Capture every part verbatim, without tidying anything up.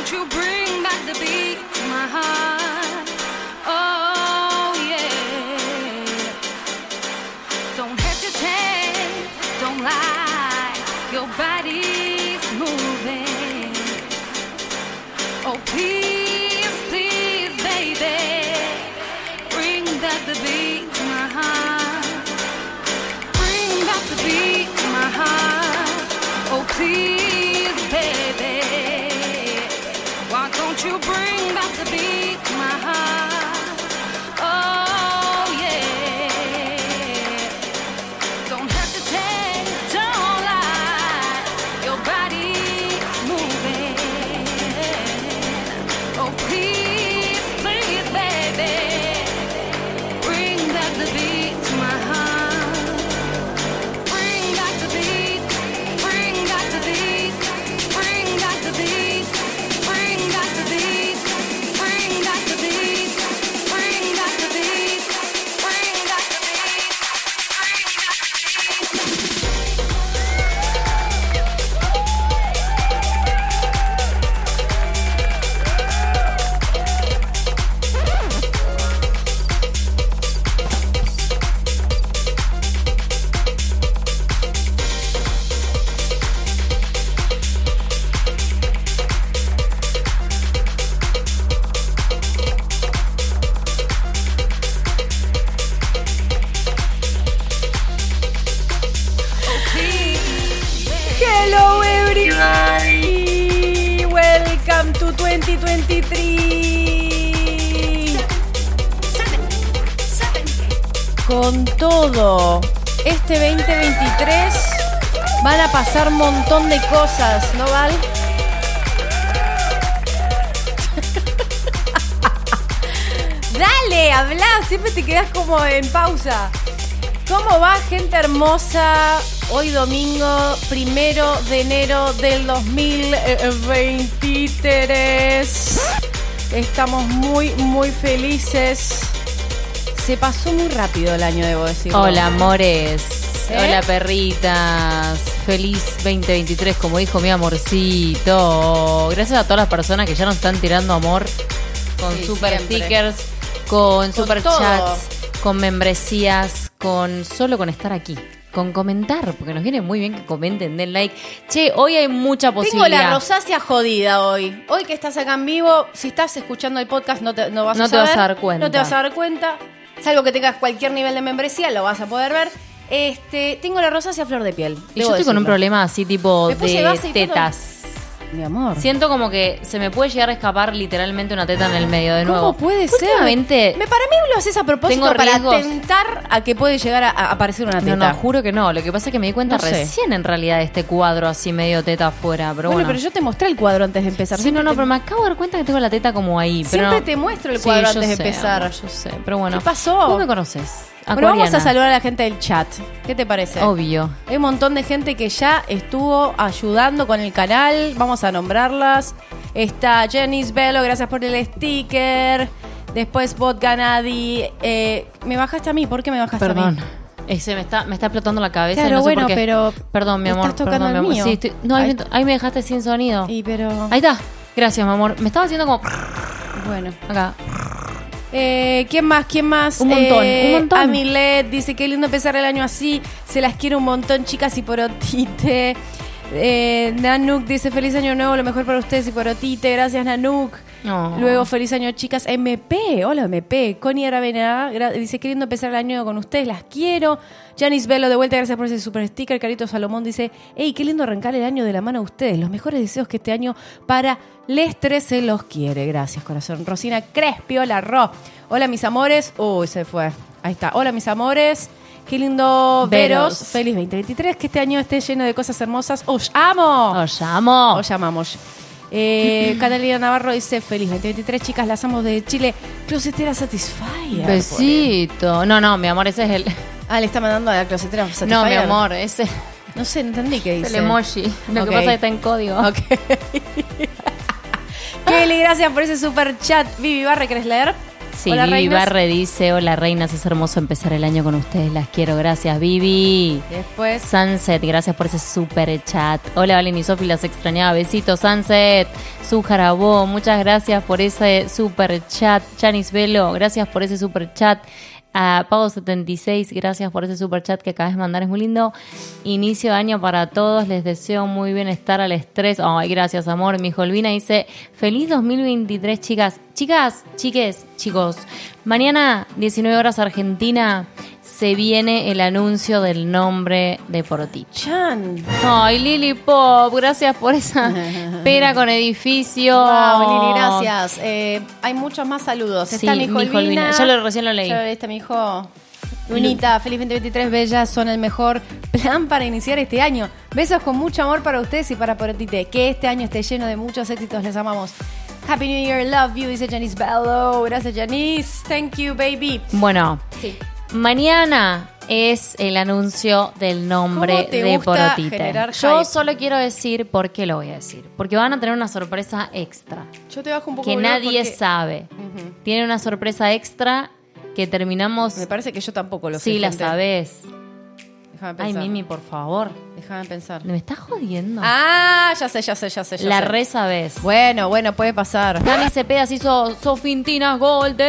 don't you bring back the beat to my heart? Oh yeah. Don't hesitate, don't lie. Your body's moving. Oh please, please, baby, bring back the beat to my heart. Bring back the beat to my heart. Oh please, baby, why don't you bring back the beat to my heart? Oh yeah. Don't hesitate, don't lie. Your body's moving. Oh please, please, baby, bring back the beat to my heart. Bring back the beat, bring back the beat, bring back the beat, bring back the beat, bring back the beat, bring back the beat, bring back the beat, bring back the beat. Hello everybody, welcome to twenty twenty-three. Con todo, este veinte veintitrés van a pasar un montón de cosas, ¿no, Val? Dale, habla, siempre te quedas como en pausa. ¿Cómo va, gente hermosa? Hoy domingo, primero de enero del dos mil veintitrés. Estamos muy, muy felices. Se pasó muy rápido el año, debo decir. Hola, amores. ¿Eh? Hola, perritas. Feliz veinte veintitrés, como dijo mi amorcito. Gracias a todas las personas que ya nos están tirando amor con Sí, super siempre. stickers, con, Con super todo. chats, con membresías, con solo con estar aquí. Con comentar, porque nos viene muy bien que comenten, den like. Che, hoy hay mucha Tengo posibilidad. la rosácea jodida hoy. Hoy que estás acá en vivo, si estás escuchando el podcast no te, no vas No a te vas saber, a dar cuenta. No te vas a dar cuenta. Salvo que tengas cualquier nivel de membresía, lo vas a poder ver. Este, tengo la rosácea flor de piel. Y yo debo estoy con un decirlo. problema así tipo Me puse de base y todo. tetas. Mi amor. Siento como que se me puede llegar a escapar literalmente una teta en el medio de ¿Cómo nuevo. puede ser? Últimamente, Me, para mí lo haces a propósito tengo para riesgos. tentar a que puede llegar a, a aparecer una teta. No, no, juro que no. Lo que pasa es que me di cuenta No sé. recién en realidad de este cuadro así medio teta afuera. Pero bueno, bueno, pero yo te mostré el cuadro antes de empezar. Sí, Siempre no, no, te- pero me acabo de dar cuenta que tengo la teta como ahí. Pero Siempre no. te muestro el Sí, cuadro yo antes de sé, empezar. amor, yo sé, pero bueno. ¿Qué pasó? Vos me conoces. Bueno, vamos a Acuariana. saludar a la gente del chat. ¿Qué te parece? Obvio. Hay un montón de gente que ya estuvo ayudando con el canal. Vamos a nombrarlas. Está Janice Bello, gracias por el sticker. Después Bot Ganadi. Eh, me bajaste a mí, ¿por qué me bajaste a Perdón. mí? Ese me está, me está explotando la cabeza. Claro, y no sé bueno, por qué. pero Perdón, mi estás amor. tocando Perdón, mi el amor. mío. Sí, estoy- no, ahí, Ahí- me, ahí me dejaste sin sonido. Y pero... Ahí está. Gracias, mi amor. Me estaba haciendo como Bueno. acá. Eh, ¿Quién más? ¿Quién más? Un montón, Eh, un montón. Amilet dice qué lindo empezar el año así. Se las quiero un montón, chicas, y por Otite. Eh, Nanuk dice feliz año nuevo, lo mejor para ustedes y por Otite. Gracias, Nanuk. No. Luego, feliz año, chicas. M P, hola M P. Connie Aravena gra- dice qué lindo empezar el año con ustedes, las quiero. Janice Bello, de vuelta, gracias por ese super sticker. Carito Salomón dice, hey, qué lindo arrancar el año de la mano a ustedes. Los mejores deseos que este año para les tres se los quiere. Gracias, corazón. Rosina Crespi, hola, Ro. Hola, mis amores. Uy, se fue. Ahí está. Hola, mis amores. Qué lindo veros. Veros. Feliz veinte veintitrés. Que este año esté lleno de cosas hermosas. ¡Os amo! Os llamo. Os llamamos. Eh, Catalina Navarro dice, feliz veinte veintitrés, chicas, las amo de Chile. Closetera Satisfyer. Besito. No, no, mi amor, ese es el. Ah, le está mandando a la closetera Satisfyer. No, mi amor, ese es No sé, no entendí qué dice. el emoji. Lo Ok. que pasa es que está en código. Ok. Kelly, gracias por ese super chat. Vivi Barre, ¿querés leer? Sí, Hola, Vivi reinas. Barre dice, hola reinas, es hermoso empezar el año con ustedes, las quiero, gracias Vivi. Después, Sunset, gracias por ese super chat. Hola Valen y Sofi, las extrañaba, besitos Sunset. Su Jarabó, muchas gracias por ese super chat. Janis Velo, gracias por ese super chat. A Pavo setenta y seis, gracias por ese super chat que acabas de mandar, es muy lindo. Inicio de año para todos, les deseo muy bienestar al estrés. Ay, gracias, amor. Mi Jolvina dice, feliz dos mil veintitrés, chicas. Chicas, chiques, chicos. Mañana, diecinueve horas Argentina, se viene el anuncio del nombre de Porotich. Chan. Ay, Lili Pop, gracias por esa pera con edificio. Wow, Lili, gracias. Eh, hay muchos más saludos. Sí, Está mi hijo mi hijo Olvina. Ya lo- recién lo leí. Ya lo leíste, mi hijo. Lunita, feliz veinte veintitrés, bellas, son el mejor plan para iniciar este año. Besos con mucho amor para ustedes y para Porotite. Que este año esté lleno de muchos éxitos, les amamos. Happy New Year, love you, dice Janice Bello. Gracias, Janice. Thank you, baby. Bueno, Sí. mañana es el anuncio del nombre ¿Cómo te de gusta Porotite. generar Yo hype? solo quiero decir por qué lo voy a decir. Porque van a tener una sorpresa extra Yo te bajo un poco que el nadie porque sabe. Ujú. Tiene una sorpresa extra que terminamos. Me parece que yo tampoco lo sé. Sí, la gente. sabes. Déjame Ay, pensar. Mimi, por favor. Déjame pensar. ¿Me estás jodiendo? Ah, ya sé, ya sé, ya sé. Ya la sé. re sabes. Bueno, bueno, puede pasar. Cami Cepedas hizo Sofintina Golden.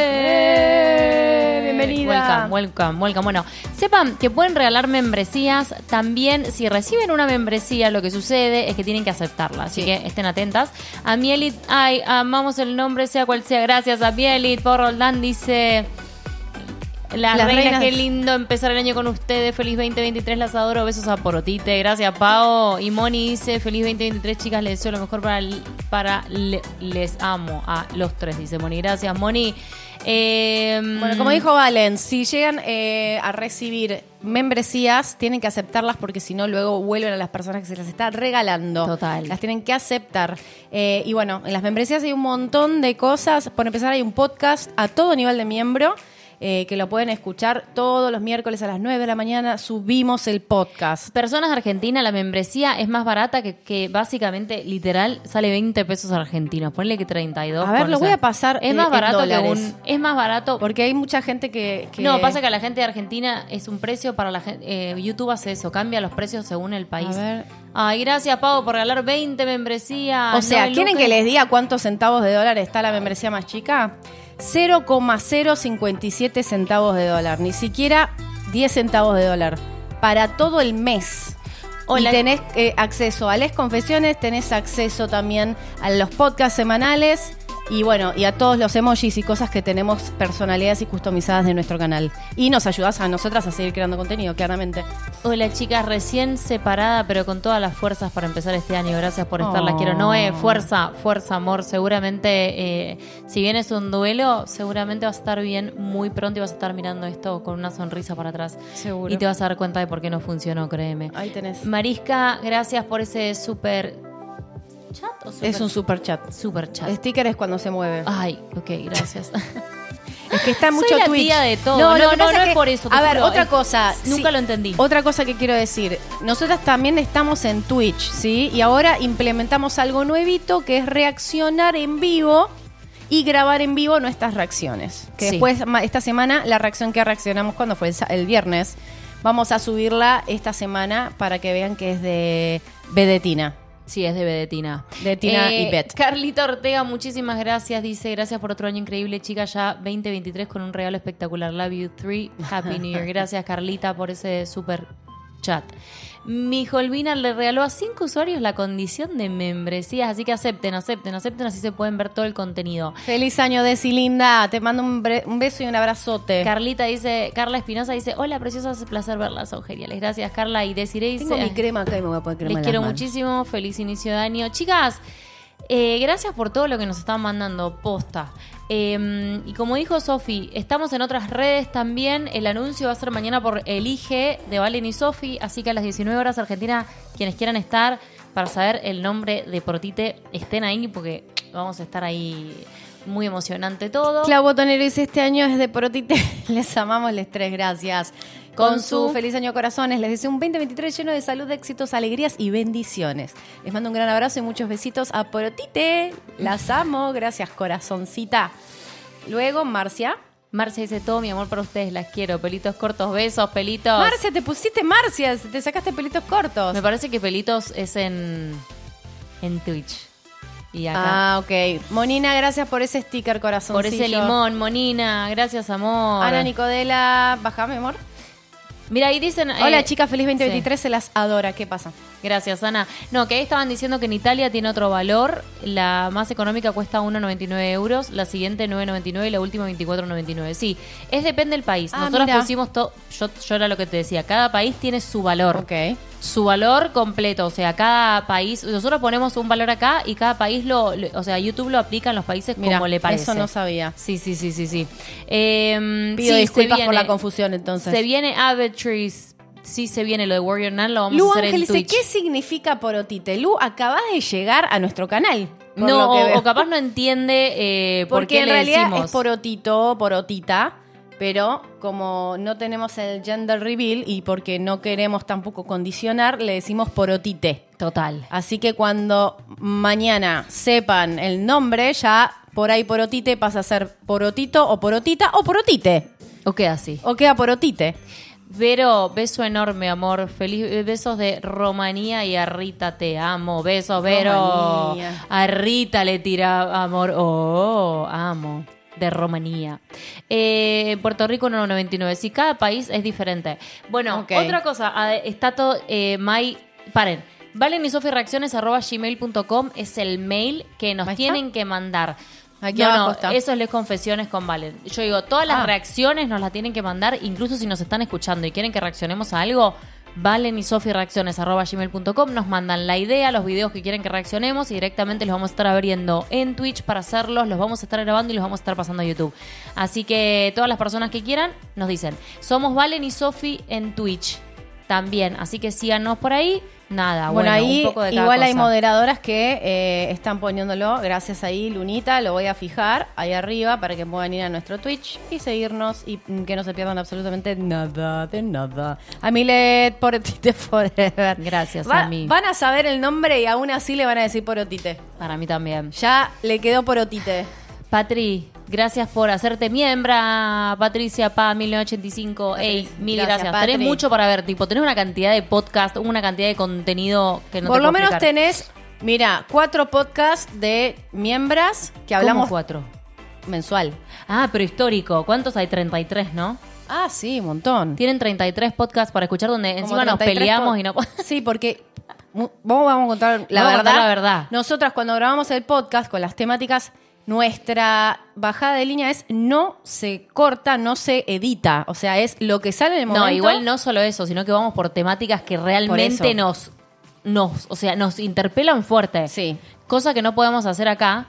Eh, bienvenida. Welcome, welcome, welcome. Bueno, sepan que pueden regalar membresías. También, si reciben una membresía, lo que sucede es que tienen que aceptarla. Así Sí. que estén atentas. A Mielit, ay, amamos el nombre, sea cual sea. Gracias a Mielit. Por Roldán dice... Las, Las reinas, reinas- qué lindo empezar el año con ustedes. Feliz veinte veintitrés, las adoro. Besos a Porotite. Gracias, Pao. Y Moni dice, feliz veinte veintitrés, chicas, les deseo lo mejor para, para le- les amo a los tres, dice Moni. Gracias, Moni. Eh, Bueno, como dijo Valen, si llegan eh, a recibir membresías, tienen que aceptarlas porque si no, luego vuelven a las personas que se las está regalando. Total. Las tienen que aceptar. Eh, y bueno, en las membresías hay un montón de cosas. Por empezar, hay un podcast a todo nivel de miembro. Eh, que lo pueden escuchar todos los miércoles a las nueve de la mañana. Subimos el podcast. Personas de Argentina, la membresía es más barata que, que básicamente, literal, sale veinte pesos argentinos. Ponle que treinta y dos. A ver, con lo esa- voy a pasar, Es eh, más en barato que dólares. un... Es más barato... Porque hay mucha gente que... que- No, pasa que a la gente de Argentina es un precio para la gente. Eh, YouTube hace eso, cambia los precios según el país. A ver. Ay, gracias, Pau, por regalar veinte membresías. O sea, No, ¿quieren Lucas. que les diga cuántos centavos de dólar está la membresía más chica? cero coma cero cincuenta y siete centavos de dólar. Ni siquiera diez centavos de dólar. Para todo el mes. Hola. Y tenés eh, acceso a las confesiones, tenés acceso también a los podcasts semanales y bueno, y a todos los emojis y cosas que tenemos personalidades y customizadas de nuestro canal. Y nos ayudás a nosotras a seguir creando contenido, claramente. Hola, chicas, recién separada, pero con todas las fuerzas para empezar este año. Gracias por estar, Oh. las quiero. Noé, fuerza, fuerza, amor. Seguramente, eh, si bien es un duelo, seguramente vas a estar bien muy pronto y vas a estar mirando esto con una sonrisa para atrás. Seguro. Y te vas a dar cuenta de por qué no funcionó, créeme. Ahí tenés. Marisca, gracias por ese súper chat o super, Es un super chat. super chat. Sticker es cuando se mueve. Ay, ok, gracias. Es que está Soy mucho la Twitch. tía de todo. No, No, lo que no, pasa no que- es por eso, te A ver, juro, otra es- cosa. nunca lo entendí. Otra cosa que quiero decir. Nosotras también estamos en Twitch, ¿sí? Y ahora implementamos algo nuevito que es reaccionar en vivo y grabar en vivo nuestras reacciones. Que Sí. después, ma- esta semana, la reacción que reaccionamos cuando fue el, sa- el viernes, vamos a subirla esta semana para que vean que es de Vedetina. Sí, es de Bedetina. De Tina y Bet. Carlita Ortega, muchísimas gracias. Dice, gracias por otro año increíble, chica. Ya veinte veintitrés con un regalo espectacular. Love you three. Happy New Year. Gracias, Carlita, por ese super chat. Mi Jolvina le regaló a cinco usuarios la condición de membresías. Así que acepten, acepten, acepten. Así se pueden ver todo el contenido. Feliz año, Desi linda. Te mando un, bre- un beso y un abrazote. Carlita dice, Carla Espinosa dice, hola, preciosas, es placer verlas, son geniales. Gracias, Carla. Y Desiree dice... Tengo mi crema acá y me voy a poner crema Les en quiero las manos. muchísimo, feliz inicio de año. Chicas, eh, gracias por todo lo que nos están mandando, posta. Eh, y como dijo Sofi, estamos en otras redes también. El anuncio va a ser mañana por Elige de Valen y Sofi, así que a las diecinueve horas Argentina, quienes quieran estar para saber el nombre de Porotite, estén ahí porque vamos a estar ahí. Muy emocionante todo. Clau Botonero dice, este año es de Porotite. Les amamos, les tres, gracias. Con, Con su su- feliz año corazones. Les deseo un veinte veintitrés lleno de salud, éxitos, alegrías y bendiciones. Les mando un gran abrazo y muchos besitos a Porotite. Las amo. Gracias, corazoncita. Luego, Marcia. Marcia dice, todo mi amor para ustedes, las quiero. Pelitos cortos, besos, pelitos. Marcia, te pusiste Marcia, te sacaste pelitos cortos. Me parece que pelitos es en, en Twitch. Y acá. Ah, ok. Monina, gracias por ese sticker, corazoncillo. Por ese limón, Monina. Gracias, amor. Ana Nicodela, bajame, amor. Mira, ahí dicen... Hola, eh, chicas, feliz veinte veintitrés, sí. se las adora. ¿Qué pasa? Gracias, Ana. No, que ahí estaban diciendo que en Italia tiene otro valor. La más económica cuesta uno noventa y nueve euros, la siguiente nueve noventa y nueve y la última veinticuatro noventa y nueve. Sí, es depende del país. Ah, Nosotros mira. pusimos todo... Yo, yo era lo que te decía. Cada país tiene su valor. Ok. Su valor completo. O sea, cada país... Nosotros ponemos un valor acá y cada país lo... lo- o sea, YouTube lo aplica en los países Mira, como le parece. eso no sabía. Sí, sí, sí, sí, sí. Eh, Pido sí, disculpas se por viene- la confusión, entonces. Se viene Avatries. Sí, se viene lo de Warrior Nun, lo vamos Lu a hacer Ángel en dice, Twitch. ¿qué significa porotite? Lu, acabas de llegar a nuestro canal. por No, lo que o, veo. o capaz no entiende eh, por Porque qué en le realidad decimos. es porotito, porotita, pero como no tenemos el gender reveal y porque no queremos tampoco condicionar, le decimos porotite. Total. Así que cuando mañana sepan el nombre, ya por ahí porotite pasa a ser porotito o porotita o porotite. O queda así. O queda porotite. Vero, beso enorme, amor. Feliz eh, besos de Romanía y a Rita, te amo. Besos, Vero. Romanía. A Rita le tira amor. Oh, amo. De Romanía. Eh, en Puerto Rico uno noventa y nueve. Sí, cada país es diferente. Bueno, Ok. otra cosa. ah, Está todo... Eh, my, paren. Valen y Sofi reacciones arroba gmail punto com es el mail que nos Ahí está. tienen que mandar. Aquí no, abajo no, está. eso es Les Confesiones con Valen. Yo digo, todas las Ah. reacciones nos las tienen que mandar, incluso si nos están escuchando y quieren que reaccionemos a algo, Valen y Sofi reacciones arroba gmail punto com, nos mandan la idea, los videos que quieren que reaccionemos y directamente los vamos a estar abriendo en Twitch para hacerlos, los vamos a estar grabando y los vamos a estar pasando a YouTube. Así que todas las personas que quieran nos dicen, somos Valen y Sofi en Twitch también, así que síganos por ahí. Nada, Bueno, bueno, ahí un poco de cada igual hay cosa. moderadoras que eh, están poniéndolo. Gracias ahí, Lunita. Lo voy a fijar ahí arriba para que puedan ir a nuestro Twitch y seguirnos y mm, que no se pierdan absolutamente nada de nada. Amilet, Porotite Forever. Gracias, Va- Ami. Van a saber el nombre y aún así le van a decir Porotite. Para mí también. Ya le quedó Porotite. Patri, gracias por hacerte miembra, Patricia Pa mil novecientos ochenta y cinco. Ey, mil gracias, gracias. Patri. Tenés mucho para ver, tipo, tenés una cantidad de podcast, una cantidad de contenido que no Por te lo puedo menos explicar. tenés, mira, cuatro podcasts de miembros que ¿Cómo hablamos cuatro? mensual. Ah, pero histórico. ¿Cuántos hay? treinta y tres, ¿no? Ah, sí, un montón. Tienen treinta y tres podcasts para escuchar donde Como encima nos treinta y tres peleamos pod- y no... Sí, porque mu- vos vamos a contar la Vamos a verdad. contar la verdad. Nosotras cuando grabamos el podcast con las temáticas, nuestra bajada de línea es no se corta, no se edita. O sea, es lo que sale en el momento. No, igual no solo eso, sino que vamos por temáticas que realmente eso. nos, nos, o sea, nos interpelan fuerte. Sí. Cosa que no podemos hacer acá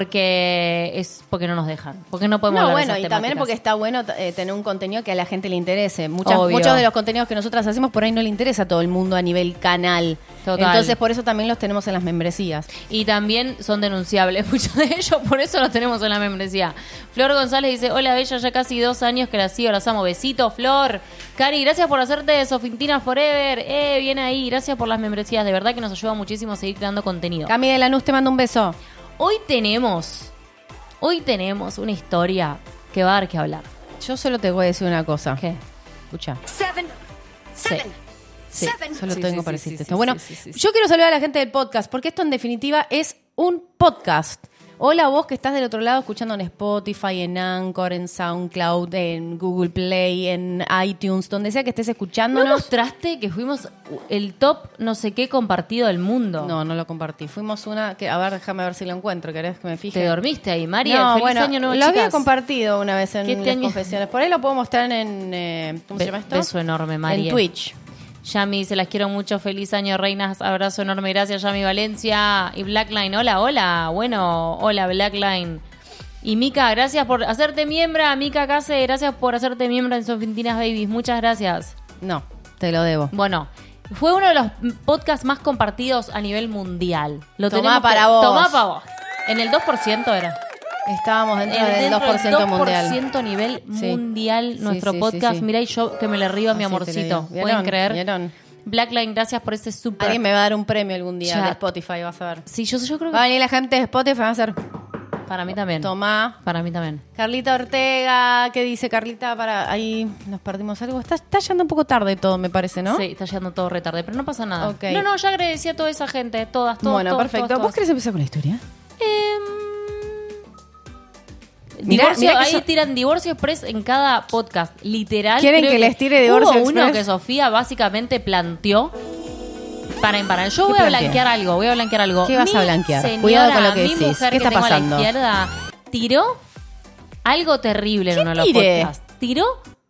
porque es porque no nos dejan. Porque no podemos No, hablar de bueno, esas y también temáticas. porque está bueno eh, tener un contenido que a la gente le interese. Muchas, Obvio. muchos de los contenidos que nosotras hacemos por ahí no le interesa a todo el mundo a nivel canal. Total. Entonces, por eso también los tenemos en las membresías. Y también son denunciables muchos de ellos, por eso los tenemos en la membresía. Flor González dice, hola Bella, ya casi dos años que la sigo, las amo. Besito, Flor. Cari, gracias por hacerte de Sofintina Forever. Eh, viene ahí, gracias por las membresías. De verdad que nos ayuda muchísimo a seguir creando contenido. Cami de Lanús te mando un beso. Hoy tenemos, hoy tenemos una historia que va a dar que hablar. Yo solo te voy a decir una cosa. ¿Qué? Escucha. Seven. Seven. Sí. Seven. Solo Sí, tengo sí, para sí, decirte sí, esto. sí, Bueno, sí, sí, sí. yo quiero saludar a la gente del podcast, porque esto en definitiva es un podcast. Hola vos que estás del otro lado escuchando en Spotify, en Anchor, en SoundCloud, en Google Play, en iTunes, donde sea que estés ¿No escuchándonos. mostraste que fuimos el top no sé qué compartido del mundo? No, no lo compartí. Fuimos una que, a ver, déjame ver si lo encuentro. ¿Querés que me fije? ¿Te dormiste ahí, María? No, Feliz bueno, año nuevo, lo había chicas. compartido una vez en ¿Qué las te año- confesiones. Por ahí lo puedo mostrar en, eh, ¿cómo Be- se llama esto? beso enorme, María. En Twitch. Yami dice, las quiero mucho, feliz año, reinas, abrazo enorme, gracias, Yami Valencia. Y Blackline, hola, hola, bueno, hola, Blackline. Y Mika, gracias por hacerte miembro, Mika Case, gracias por hacerte miembro en Sofintinas Babies, muchas gracias. No, te lo debo. Bueno, fue uno de los podcasts más compartidos a nivel mundial. Lo Tomá tenemos para que- vos. Tomá para vos. En el dos por ciento era. Estábamos dentro En- del dentro dos por ciento del mundial. dos por ciento nivel Sí. mundial, Sí, nuestro sí, sí, podcast. sí. Mirá, y yo que me le río a mi Así te lo amorcito. digo. ¿Pueden ¿Vieron? creer? ¿Vieron? Blackline, gracias por ese súper. Alguien me va a dar un premio algún día Chat. de Spotify, vas a ver. Sí, yo, yo creo que. Va a venir la gente de Spotify y va a hacer... Para mí también. Tomá. Para mí también. Carlita Ortega, ¿qué dice Carlita? Para ahí nos perdimos algo. Está, está yendo un poco tarde todo, me parece, ¿no? Sí, está llegando todo retarde, pero no pasa nada. Ok. No, no, ya agradecí a toda esa gente, todas, todas, Bueno, todas, perfecto. todas, ¿Vos todas. querés empezar con la historia? Em, Mirá- divorcio, mirá que ahí so- tiran Divorcio Express en cada podcast. Literal. ¿Quieren creo que les tire Divorcio Hubo uno Express? que Sofía básicamente planteó. Paren, paren. Yo voy a plantea? blanquear algo, voy a blanquear algo. ¿Qué vas a Mi blanquear? señora, Cuidado con lo que mi decís. mujer ¿Qué que está tengo pasando? a la izquierda tiró algo terrible en ¿Qué uno de los tire? podcasts. Tiró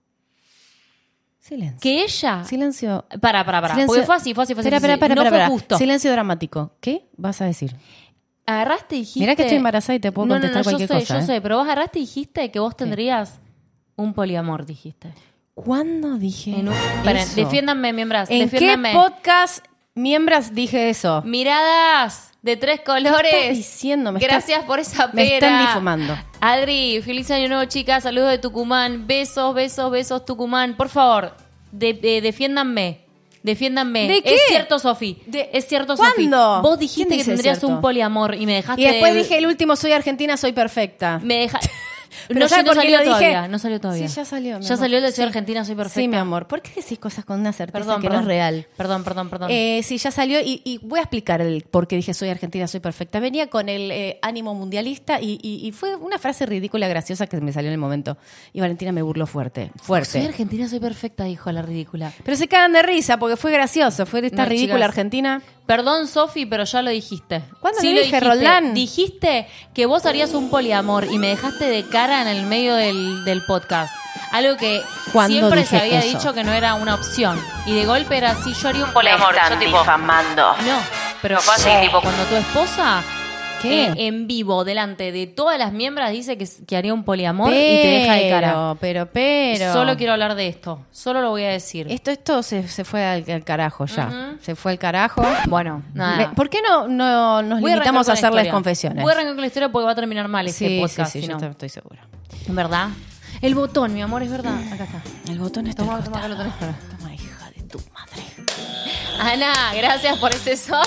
Silencio. que ella... Silencio. Para, para, para. Silencio. Porque fue así, fue así, fue así. Espera, fue espera, así. espera, no espera. fue justo. Silencio dramático. ¿Qué vas a decir? Agarraste y dijiste... Mirá que estoy embarazada y te puedo No, no, contestar no, cualquier yo sé, cosa, yo ¿eh? sé, pero vos agarraste y dijiste que vos tendrías un poliamor, dijiste. ¿Cuándo dije En un... Esperen, eso? defiéndanme, miembros, ¿En defiéndanme. qué podcast miembros dije eso? Miradas de tres ¿Qué colores. estás diciendo? Me estás- Gracias por esa pera. me están difamando. Adri, feliz año nuevo, chicas. Saludos de Tucumán. Besos, besos, besos, Tucumán. Por favor, de- de- defiéndanme. Defiéndanme. ¿De qué? Es cierto, Sofi. De- Es cierto, Sofi. ¿Cuándo? Vos dijiste ¿Quién que dice tendrías cierto? un poliamor y me dejaste... Y después dije el último, soy argentina, soy perfecta. Me deja... Pero no, ¿sabes no por qué salió lo dije? todavía. No salió todavía. Sí, ya salió, mi Ya amor. salió el de Sí. Soy Argentina, soy perfecta. Sí, mi amor. ¿Por qué decís cosas con una certeza Perdón, que perdón. no es real? Perdón, perdón, perdón. Eh, sí, ya salió y, y voy a explicar el por qué dije soy argentina, soy perfecta. Venía con el eh, ánimo mundialista y, y- y fue una frase ridícula, graciosa que me salió en el momento. Y Valentina me burló fuerte, Soy fuerte. Argentina, soy perfecta, dijo la ridícula. Pero se cagan de risa porque fue gracioso, fue esta No, ridícula chicas. Argentina. Perdón, Sofi, pero ya lo dijiste. ¿Cuándo Sí lo dije, Roldán? Dijiste que vos harías un poliamor y me dejaste de cara en el medio del, del podcast. Algo que ¿Cuándo siempre dije se había eso? dicho que no era una opción. Y de golpe era así, yo haría un poliamor. Yo tipo, difamando. no, pero fue así, tipo, cuando tu esposa ¿Qué? eh, en vivo, delante de todas las miembros, dice que, que haría un poliamor y te deja de cara. Pero, pero. Solo quiero hablar de esto. Solo lo voy a decir. Esto, esto se, se fue al, al carajo ya. Ujú. Se fue al carajo. Bueno, nada. Me- ¿Por qué no, no nos Voy a limitamos a arrancar con la hacerles historia. confesiones? Voy a arrancar con la historia porque va a terminar mal este sí, podcast. sí, sí, si yo no. te- estoy segura. ¿Verdad? El botón, mi amor, es verdad. Acá está. El botón está Toma, al toma, acá lo costado. tenés para. Toma, hija de tu madre. Ana, gracias por ese zorro.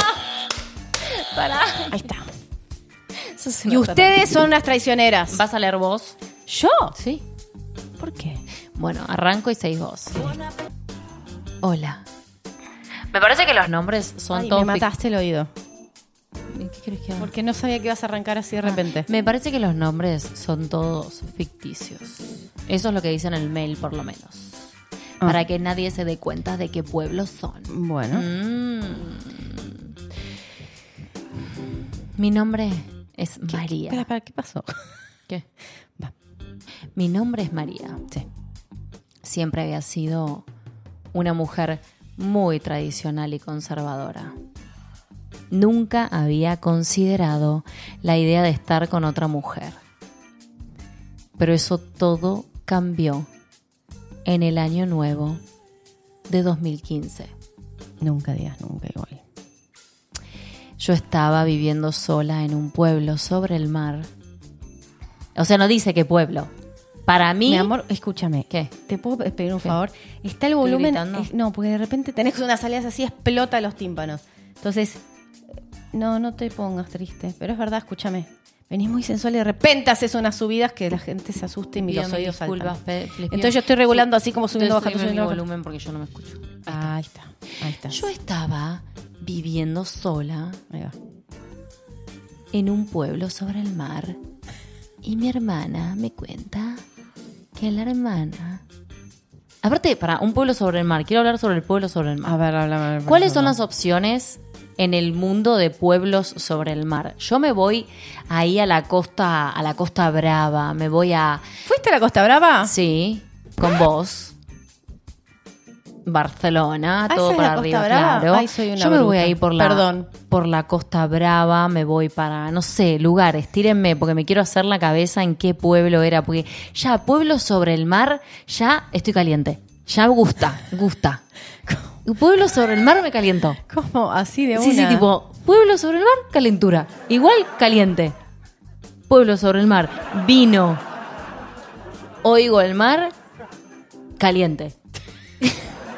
Pará. Ahí está. Sos Y una ustedes son unas traicioneras. perra. ¿Vas a leer vos? ¿Yo? Sí. ¿Por qué? Bueno, arranco y seguís vos. Hola. Me parece que los nombres son Ay, todos... me fic- mataste el oído. ¿Qué querés que haga? Porque no sabía que ibas a arrancar así de repente. Me parece que los nombres son todos ficticios. Eso es lo que dice en el mail, por lo menos. Ah. Para que nadie se dé cuenta de qué pueblos son. Bueno. Mm. Mi nombre es María. Espera, espera, ¿qué pasó? ¿Qué? Va. Mi nombre es María. Sí. Siempre había sido una mujer muy tradicional y conservadora. Nunca había considerado la idea de estar con otra mujer. Pero eso todo cambió en el año nuevo de dos mil quince. Nunca digas nunca igual. Yo estaba viviendo sola en un pueblo sobre el mar. O sea, no dice qué pueblo. Para mí... Mi amor, escúchame. ¿Qué? ¿Te puedo pedir un ¿Qué? favor? Está el volumen... gritando? es- no, porque de repente tenés unas salidas así, explota los tímpanos. Entonces, eh, no, no te pongas triste. Pero es verdad, escúchame. Venís muy sensual y de repente haces unas subidas que la gente se asuste y Pido los mil oídos disculpas, saltan. pe- les pido- Entonces yo estoy regulando Sí. así como subiendo, Entonces, bajando, subime subiendo, mi bajando. volumen porque yo no me escucho. Ahí está, ahí está. Yo estaba viviendo sola Ahí va. en un pueblo sobre el mar y mi hermana me cuenta que la hermana... Aparte, para un pueblo sobre el mar, quiero hablar sobre el pueblo sobre el mar. A ver, háblame. ¿Cuáles son las opciones en el mundo de pueblos sobre el mar? Yo me voy ahí a la costa, a la Costa Brava, me voy a... ¿Fuiste a la Costa Brava? Sí, con vos. Barcelona, Ah, todo ¿esa es para la Costa arriba, Brava? claro. Ay, soy una Yo me voy bruta. ahí por la, Perdón. por la Costa Brava, me voy para, no sé, lugares, tírenme, porque me quiero hacer la cabeza en qué pueblo era, porque ya, pueblo sobre el mar, ya estoy caliente. Ya gusta, gusta. Pueblo sobre el mar me caliento. ¿Cómo? Así de una. Sí, sí, tipo, pueblo sobre el mar, calentura. Igual caliente. Pueblo sobre el mar, vino. Oigo el mar, caliente.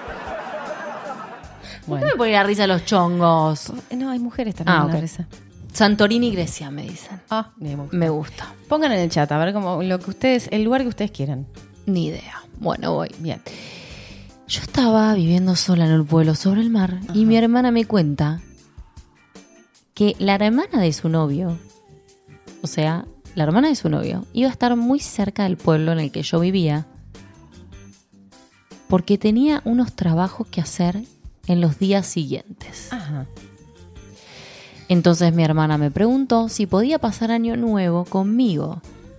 ¿Por Bueno. qué me ponen la risa los chongos? No, hay mujeres también Ah, en la ok. risa. Santorini, Grecia, me dicen. Ah, me gusta. Me gusta. Pongan en el chat, a ver como lo que ustedes, el lugar que ustedes quieran. Ni idea. Bueno, voy. Bien. Yo estaba viviendo sola en un pueblo sobre el mar y mi hermana me cuenta que la hermana de su novio, o sea, la hermana de su novio, iba a estar muy cerca del pueblo en el que yo vivía porque tenía unos trabajos que hacer en los días siguientes. Ajá. Entonces mi hermana me preguntó si podía pasar año nuevo conmigo,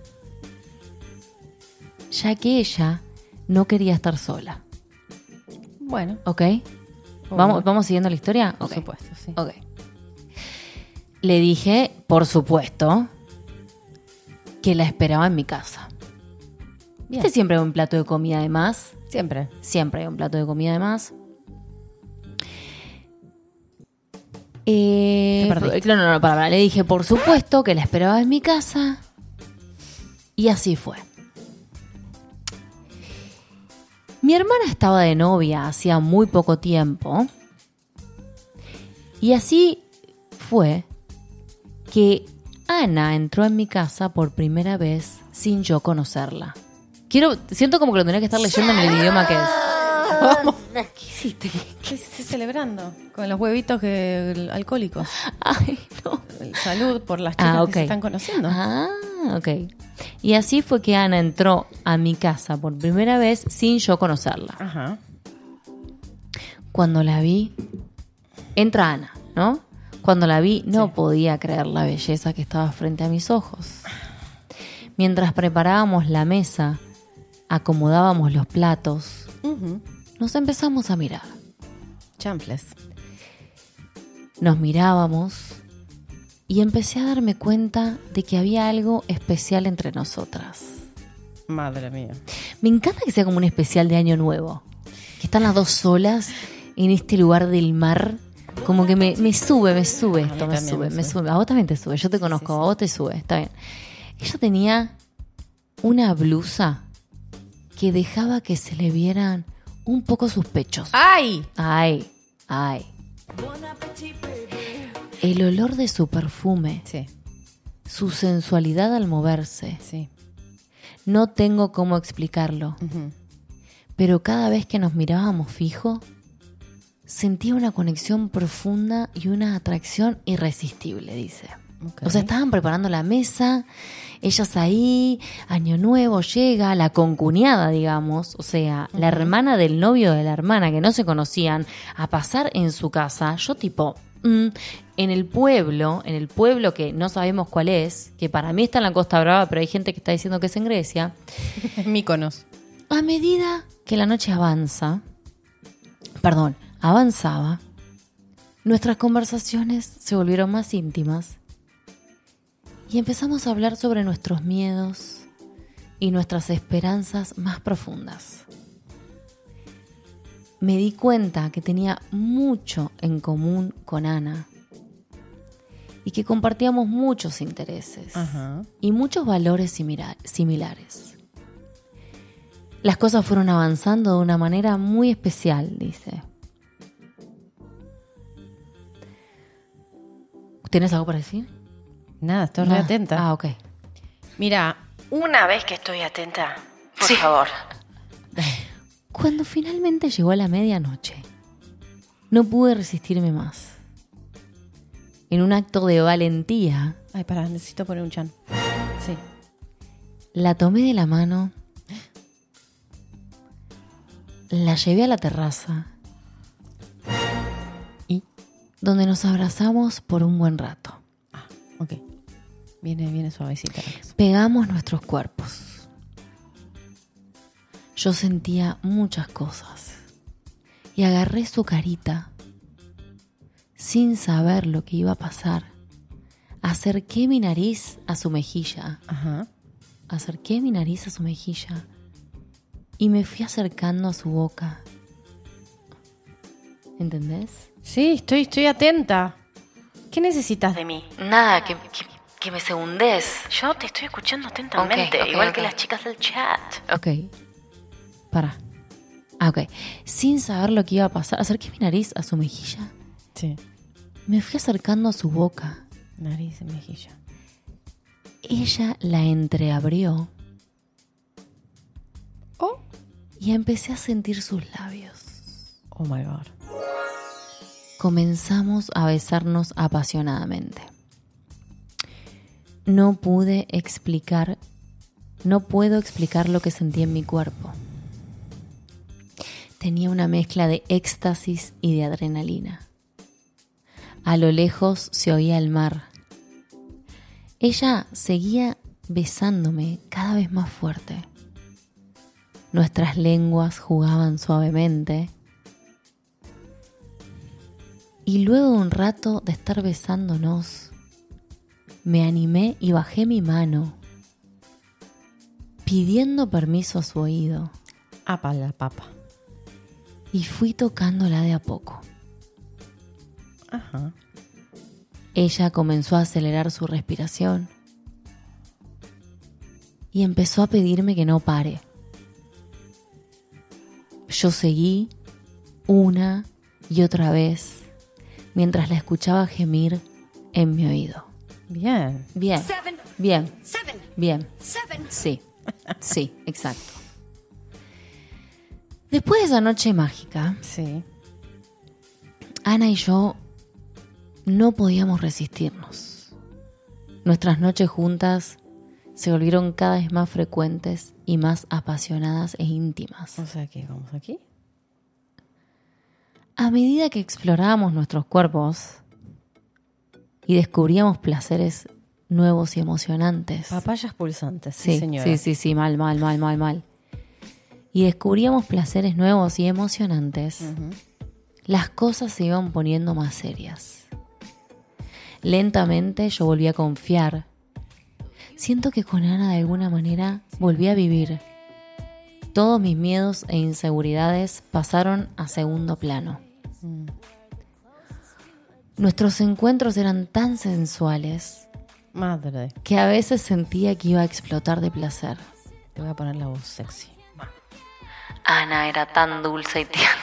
ya que ella no quería estar sola. Bueno, ¿Ok? ¿Vamos, ¿Vamos siguiendo la historia? por Ok. supuesto, sí. Ok. Le dije, por supuesto, que la esperaba en mi casa. Bien. ¿Viste siempre hay un plato de comida de más? Siempre. Siempre hay un plato de comida de más. Eh, Te perdiste. no, no, no, para, para. Le dije, por supuesto, que la esperaba en mi casa. Y así fue. Mi hermana estaba de novia hacía muy poco tiempo. Y así fue que Ana entró en mi casa por primera vez sin yo conocerla. Quiero, siento como que lo tenía que estar leyendo en el idioma que es. ¿Qué hiciste? ¿Qué estás celebrando? Con los huevitos que, el- alcohólicos. Ay, no. Salud por las chicas Ah, ok. que se están conociendo. Ah, ok. Y así fue que Ana entró a mi casa por primera vez sin yo conocerla. Ajá. Cuando la vi, entra Ana, ¿no? Cuando la vi, no Sí. podía creer la belleza que estaba frente a mis ojos. Mientras preparábamos la mesa, acomodábamos los platos, Ujú. nos empezamos a mirar. Chanfles. Nos mirábamos y empecé a darme cuenta de que había algo especial entre nosotras. Madre mía. Me encanta que sea como un especial de Año Nuevo. Que están las dos solas en este lugar del mar. Como que me, me sube, me sube A esto, mí me también sube, me me sube. sube. A vos también te sube, yo te conozco, sí, a vos te sube, está bien. Ella tenía una blusa que dejaba que se le vieran un poco sus pechos. ¡Ay! Ay, ay. El olor de su perfume, Sí, su sensualidad al moverse. sí. No tengo cómo explicarlo. Ujú. Pero cada vez que nos mirábamos fijo, sentía una conexión profunda y una atracción irresistible, dice. Ok. O sea, estaban preparando la mesa, ellas ahí, Año Nuevo llega, la concuñada, digamos, o sea, la hermana del novio de la hermana, que no se conocían, a pasar en su casa. Yo tipo, mm, en el pueblo, en el pueblo que no sabemos cuál es, que para mí está en la Costa Brava, pero hay gente que está diciendo que es en Grecia. Míconos. A medida que la noche avanza, perdón, avanzaba, nuestras conversaciones se volvieron más íntimas y empezamos a hablar sobre nuestros miedos y nuestras esperanzas más profundas. Me di cuenta que tenía mucho en común con Ana y que compartíamos muchos intereses Ajá. y muchos valores simila- similares. Las cosas fueron avanzando de una manera muy especial, dice. ¿Tienes algo para decir? Nada, estoy re Nada. atenta. Ah, ok. Mira, una vez que estoy atenta, por favor. Cuando finalmente llegó a la medianoche, no pude resistirme más. En un acto de valentía, Ay, pará, necesito poner un chan. Sí. la tomé de la mano, la llevé a la terraza ¿Y? donde nos abrazamos por un buen rato. Ah, ok. Viene, viene suavecita la cosa. Pegamos nuestros cuerpos. Yo sentía muchas cosas y agarré su carita sin saber lo que iba a pasar. Acerqué mi nariz a su mejilla, Ajá. acerqué mi nariz a su mejilla y me fui acercando a su boca. ¿Entendés? Sí, estoy, estoy atenta. ¿Qué necesitas de mí? Nada, que, que, que me segundés. Yo te estoy escuchando atentamente, Ok, ok, igual ok. que las chicas del chat. Ok. Para. Ah, ok. Sin saber lo que iba a pasar, acerqué mi nariz a su mejilla. Sí. Me fui acercando a su boca Nariz y mejilla. Ella la entreabrió Oh. y empecé a sentir sus labios. Oh my God. Comenzamos a besarnos apasionadamente. No pude explicar, no puedo explicar lo que sentí en mi cuerpo. Tenía una mezcla de éxtasis y de adrenalina. A lo lejos se oía el mar. Ella seguía besándome cada vez más fuerte. Nuestras lenguas jugaban suavemente. Y luego de un rato de estar besándonos, me animé y bajé mi mano, pidiendo permiso a su oído. Apa la papa. Y fui tocándola de a poco. Ajá. Ella comenzó a acelerar su respiración y empezó a pedirme que no pare. Yo seguí una y otra vez mientras la escuchaba gemir en mi oído. Bien. Bien, bien, bien. Sí, sí, exacto. Después de esa noche mágica, Sí. Ana y yo no podíamos resistirnos. Nuestras noches juntas se volvieron cada vez más frecuentes y más apasionadas e íntimas. O sea que vamos aquí. A medida que explorábamos nuestros cuerpos y descubríamos placeres nuevos y emocionantes. Papayas pulsantes, sí, Sí, señora. sí, sí, sí, mal, mal, mal, mal, mal. Y descubríamos placeres nuevos y emocionantes. Ujú. Las cosas se iban poniendo más serias. Lentamente yo volví a confiar. Siento que con Ana de alguna manera volví a vivir. Todos mis miedos e inseguridades pasaron a segundo plano. Mm. Nuestros encuentros eran tan sensuales Madre. que a veces sentía que iba a explotar de placer. Te voy a poner la voz sexy. Ana era tan dulce y tierna.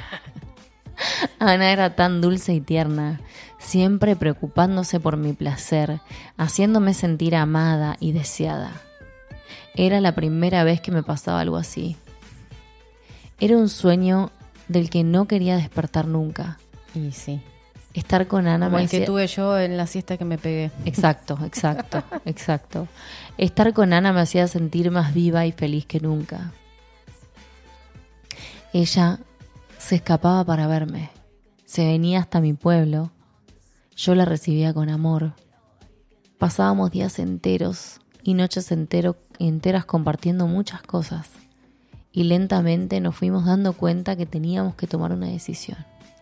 Ana era tan dulce y tierna, siempre preocupándose por mi placer, haciéndome sentir amada y deseada. Era la primera vez que me pasaba algo así. Era un sueño del que no quería despertar nunca. Y sí. Estar con Ana Como me el que hacía... tuve yo en la siesta que me pegué. Exacto, exacto, exacto. Estar con Ana me hacía sentir más viva y feliz que nunca. Ella se escapaba para verme. Se venía hasta mi pueblo. Yo la recibía con amor. Pasábamos días enteros y noches entero, enteras compartiendo muchas cosas. Y lentamente nos fuimos dando cuenta que teníamos que tomar una decisión.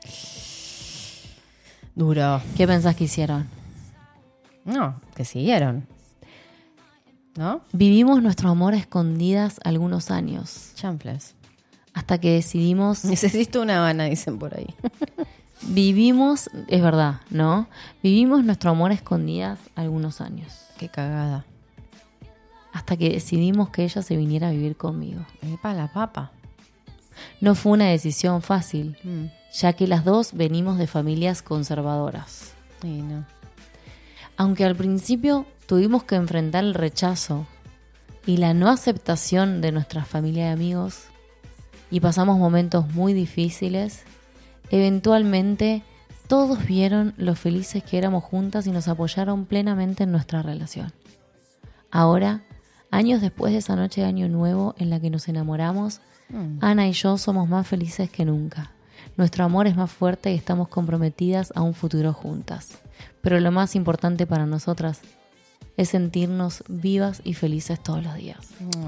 Duro. ¿Qué pensás que hicieron? No, que siguieron. ¿No? Vivimos nuestro amor a escondidas algunos años. Champles. Hasta que decidimos... Necesito una Habana, dicen por ahí. Vivimos, es verdad, ¿no? Vivimos nuestro amor a escondidas algunos años. Qué cagada. Hasta que decidimos que ella se viniera a vivir conmigo. Epa, la papa. No fue una decisión fácil, Mm. ya que las dos venimos de familias conservadoras. Y no. Aunque al principio tuvimos que enfrentar el rechazo y la no aceptación de nuestra familia de amigos y pasamos momentos muy difíciles, eventualmente todos vieron lo felices que éramos juntas y nos apoyaron plenamente en nuestra relación. Ahora, años después de esa noche de Año Nuevo en la que nos enamoramos, Mm. Ana y yo somos más felices que nunca. Nuestro amor es más fuerte y estamos comprometidas a un futuro juntas. Pero lo más importante para nosotras es sentirnos vivas y felices todos los días.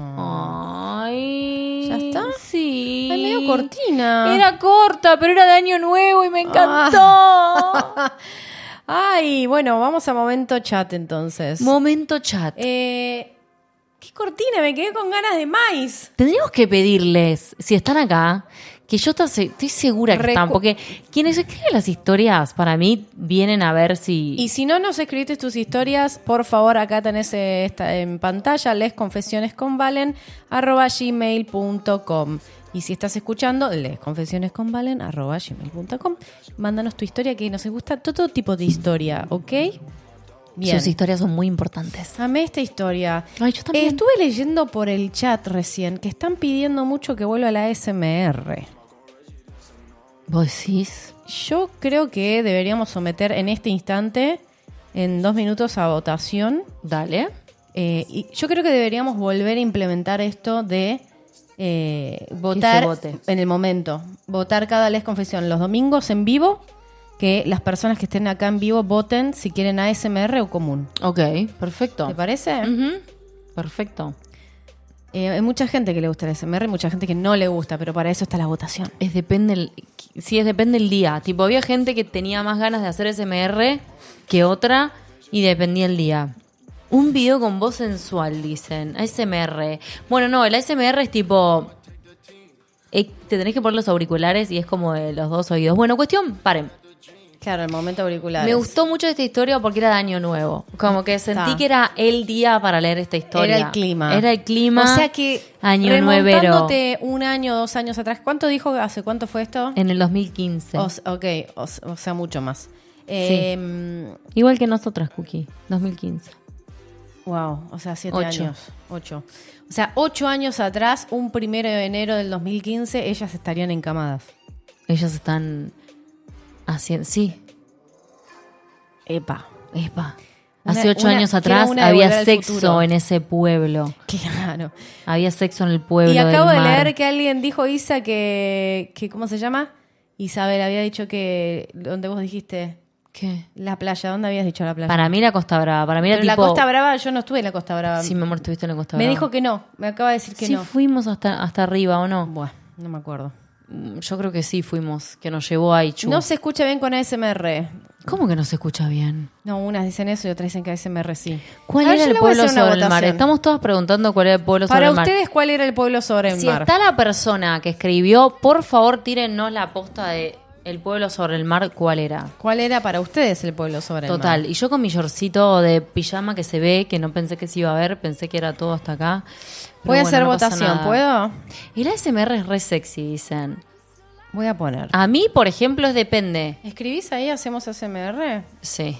Ay, ¿Ya está? Sí. Ay, medio cortina. Era corta, pero era de Año Nuevo y me encantó. Ay, bueno, vamos a momento chat entonces. Momento chat. eh, qué cortina, me quedé con ganas de maíz. Tendríamos que pedirles, si están acá, que yo está- estoy segura que Recu- están, porque quienes escriben las historias, para mí, vienen a ver si... Y si no nos escribiste tus historias, por favor, acá tenés eh, esta en pantalla, lesconfesionesconvalen arroba gmail punto com. Y si estás escuchando, lesconfesionesconvalen arroba gmail punto com. Mándanos tu historia, que nos gusta todo tipo de historia, ¿ok? Bien. Sus historias son muy importantes. Amé esta historia. Ay, yo también. Eh, estuve leyendo por el chat recién que están pidiendo mucho que vuelva la A S M R. ¿Vos decís? Yo creo que deberíamos someter en este instante, en dos minutos, a votación. Dale. Eh, y yo creo que deberíamos volver a implementar esto de eh, votar vote. en el momento. Votar cada Les Confesión los domingos en vivo. Que las personas que estén acá en vivo voten si quieren A S M R o común. Ok, perfecto. ¿Te parece? Ujú. Perfecto. Eh, hay mucha gente que le gusta el A S M R y mucha gente que no le gusta, pero para eso está la votación. Es depende el, sí, es depende el día. Tipo, había gente que tenía más ganas de hacer A S M R que otra y dependía el día. Un video con voz sensual, dicen. A S M R. Bueno, no, el A S M R es tipo... eh, te tenés que poner los auriculares y es como de los dos oídos. Bueno, cuestión, paren. Claro, el momento auricular. Me gustó mucho esta historia porque era de Año Nuevo. Como que sentí Está. que era el día para leer esta historia. Era el clima. Era el clima. O sea que Año Nuevero. remontándote un año, dos años atrás, ¿cuánto dijo? ¿Hace cuánto fue esto? En el dos mil quince. O, ok, o, o sea, mucho más. Eh, Igual que nosotras, Cookie. dos mil quince. Wow, o sea, siete Ocho. años. Ocho. O sea, ocho años atrás, un primero de enero del dos mil quince, ellas estarían encamadas. Ellos están haciendo... Sí. Epa. Epa. Una- Hace ocho una- años quiero atrás una de había Volver al sexo Futuro. en ese pueblo. Claro. Había sexo en el pueblo Y acabo del de mar. leer que alguien dijo, Isa, que, que... ¿Cómo se llama? Isabel había dicho que... ¿Dónde vos dijiste? ¿Qué? La playa. ¿Dónde habías dicho la playa? Para mí la Costa Brava. Para mí era Pero tipo... la Costa Brava, yo no estuve en la Costa Brava. Sí, mi amor, estuviste en la Costa Me Brava. dijo que no. Me acaba de decir que sí, no. fuimos hasta, hasta arriba, ¿o no? Buah, no me acuerdo. Mm, Yo creo que sí fuimos, que nos llevó a Ichu. No se escucha bien con A S M R. ¿Cómo que no se escucha bien? No, unas dicen eso y otras dicen que A S M R sí. ¿Cuál A ver, era yo el le voy a pueblo hacer una sobre el mar? votación. Estamos todos preguntando cuál era el pueblo sobre Para el mar. ustedes, ¿cuál era el pueblo sobre el Si mar? está la persona que escribió, por favor, tírennos la posta de el pueblo sobre el mar, ¿cuál era? ¿Cuál era para ustedes el pueblo sobre el mar? Total. Y yo con mi shortcito de pijama que se ve, que no pensé que se iba a ver, pensé que era todo hasta acá. Pero Voy a bueno, hacer no pasa votación, nada. ¿puedo? El A S M R es re sexy, dicen. Voy a poner. A mí, por ejemplo, es depende. ¿Escribís ahí, hacemos A S M R? Sí.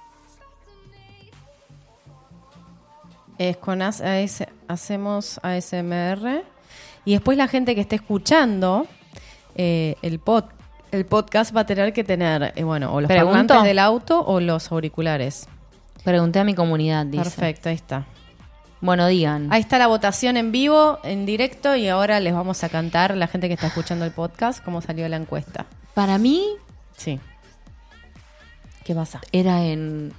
Es con as- A S hacemos A S M R. Y después la gente que esté escuchando eh, el, pod, el podcast va a tener que tener, eh, bueno, o los ¿Pregunto? parlantes del auto o los auriculares. Pregunté a mi comunidad, dice. Perfecto, ahí está. Bueno, digan. Ahí está la votación en vivo, en directo, y ahora les vamos a cantar, la gente que está escuchando el podcast, cómo salió la encuesta. Para mí, Sí. ¿Qué pasa? era en...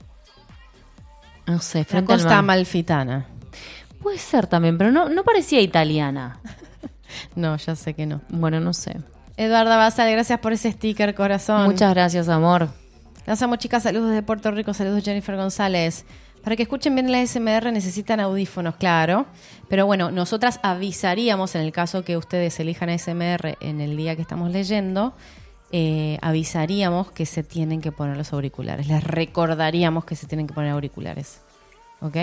No sé, La frente al Costa mar. Amalfitana. Puede ser también, pero no, no parecía italiana. No, ya sé que no. Bueno, no sé. Eduarda Basal, gracias por ese sticker, corazón. Muchas gracias, amor. Las amo, chicas. Saludos de Puerto Rico. Saludos, Jennifer González. Para que escuchen bien la A S M R necesitan audífonos, claro. Pero bueno, nosotras avisaríamos, en el caso que ustedes elijan A S M R en el día que estamos leyendo, eh, avisaríamos que se tienen que poner los auriculares. Les recordaríamos que se tienen que poner auriculares. ¿Ok?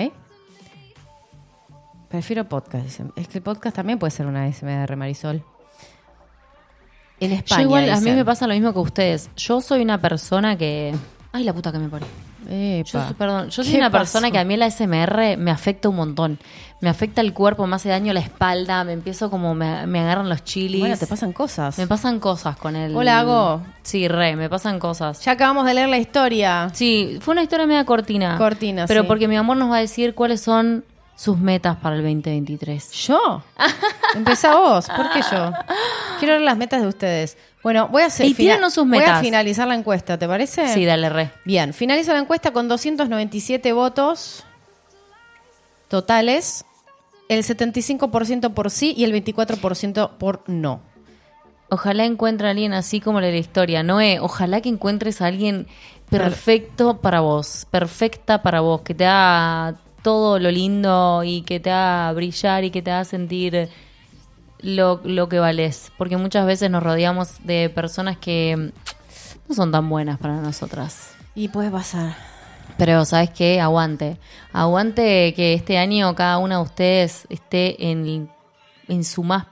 Prefiero podcast, dicen. Es que el podcast también puede ser una A S M R, Marisol. En España, Yo igual, a mí dicen. me pasa lo mismo que ustedes. Yo soy una persona que... Ay, la puta que me parió. Epa. Yo soy, perdón, yo soy ¿Qué una pasó? persona que a mí el A S M R me afecta un montón. Me afecta el cuerpo, me hace daño la espalda, me empiezo como, me, me agarran los chilis. Bueno, te pasan cosas. Me pasan cosas con el... Hola, Ago. Sí, re, me pasan cosas. Ya acabamos de leer la historia. Sí, fue una historia media cortina. Cortina, Pero sí. porque mi amor nos va a decir cuáles son sus metas para el veinte veintitrés. ¿Yo? Empezá vos. ¿Por qué yo? Quiero ver las metas de ustedes. Bueno, voy a hacer... Y tírenos sus Voy a metas. finalizar la encuesta, ¿te parece? Sí, dale, re. Bien, finalizo la encuesta con doscientos noventa y siete votos totales. El setenta y cinco por ciento por sí y el veinticuatro por ciento por no. Ojalá encuentre a alguien así como la de la historia. Noé, ojalá que encuentres a alguien perfecto para vos, perfecta para vos, que te haga todo lo lindo y que te haga brillar y que te haga sentir lo, lo que valés. Porque muchas veces nos rodeamos de personas que no son tan buenas para nosotras. Y puede pasar. Pero, ¿sabes qué? Aguante. Aguante que este año cada una de ustedes esté en, en su más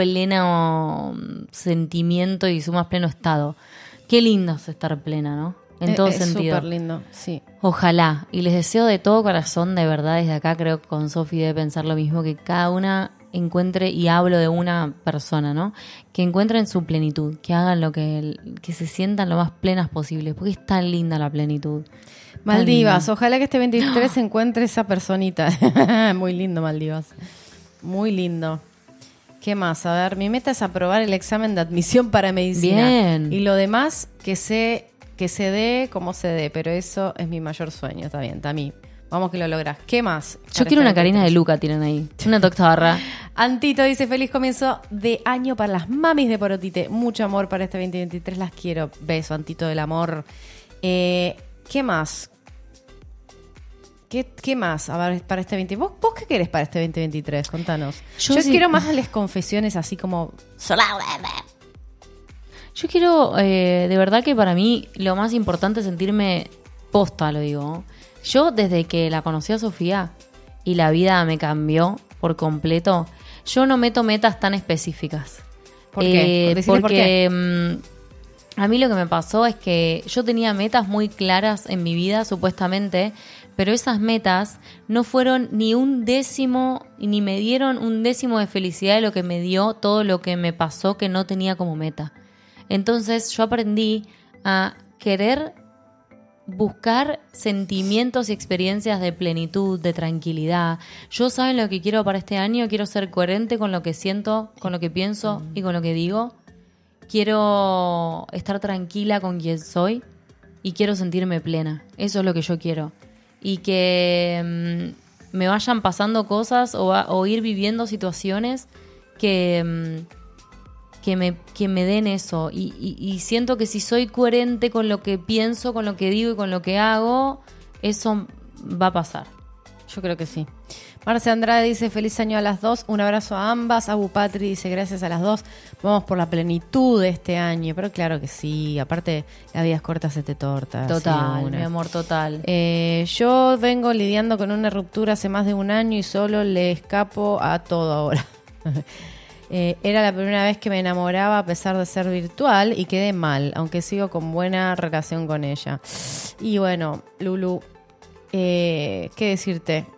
pleno sentimiento y su más pleno estado. Qué lindo es estar plena, ¿no? en Es- todo es sentido. súper lindo, sí. Ojalá, y les deseo de todo corazón, de verdad, desde acá creo que con Sofi debe pensar lo mismo, que cada una encuentre, y hablo de una persona, ¿no? Que encuentren su plenitud, que hagan lo que, que se sientan lo más plenas posible, porque es tan linda la plenitud. Tan Maldivas, linda. ojalá que este veintitrés se encuentre esa personita. Muy lindo, Maldivas. Muy lindo. ¿Qué más? A ver, mi meta es aprobar el examen de admisión para medicina. Bien. Y lo demás, que se, que se dé como se dé. Pero eso es mi mayor sueño. Está bien, Tami. Vamos que lo lográs. ¿Qué más? Yo quiero una Karina de Luca, tienen ahí. Una doctora. Antito dice, feliz comienzo de año para las mamis de Porotite. Mucho amor para este veinte veintitrés. Las quiero. Beso, Antito del amor. Eh, ¿Qué más? ¿Qué, ¿Qué más? A ver, para este veinte. ¿Vos, ¿Vos qué querés para este veinte veintitrés? Contanos. Yo Yo sí- quiero más las confesiones así como... Yo quiero, eh, de verdad que para mí lo más importante es sentirme posta, lo digo. Yo desde que la conocí a Sofía y la vida me cambió por completo, yo no meto metas tan específicas. ¿Por qué? Eh, Decime por porque mm, a mí lo que me pasó es que yo tenía metas muy claras en mi vida, supuestamente, pero esas metas no fueron ni un décimo, ni me dieron un décimo de felicidad de lo que me dio todo lo que me pasó que no tenía como meta. Entonces yo aprendí a querer buscar sentimientos y experiencias de plenitud, de tranquilidad. Yo, ¿saben lo que quiero para este año? Quiero ser coherente con lo que siento, con lo que pienso y con lo que digo. Quiero estar tranquila con quien soy y quiero sentirme plena. Eso es lo que yo quiero. Y que mm, me vayan pasando cosas o, a- o ir viviendo situaciones que... mm, que me, que me den eso. Y, y, y siento que si soy coherente con lo que pienso, con lo que digo y con lo que hago, eso va a pasar. Yo creo que sí. Marce Andrade dice, feliz año a las dos. Un abrazo a ambas. Abu Patri dice, gracias a las dos. Vamos por la plenitud de este año. Pero claro que sí. Aparte, la vida es corta, se te torta. Total, así de una. mi amor, total. Eh, yo vengo lidiando con una ruptura hace más de un año y solo le escapo a todo ahora. Eh, era la primera vez que me enamoraba a pesar de ser virtual y quedé mal, aunque sigo con buena relación con ella. Y bueno, Lulu, eh, ¿qué decirte?